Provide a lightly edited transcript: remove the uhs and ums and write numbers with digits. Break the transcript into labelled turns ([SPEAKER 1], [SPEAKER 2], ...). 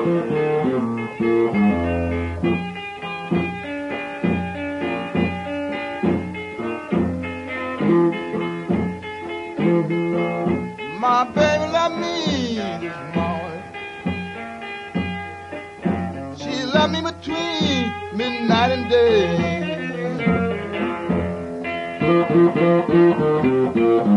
[SPEAKER 1] My baby love me this morning. She love me between midnight and day.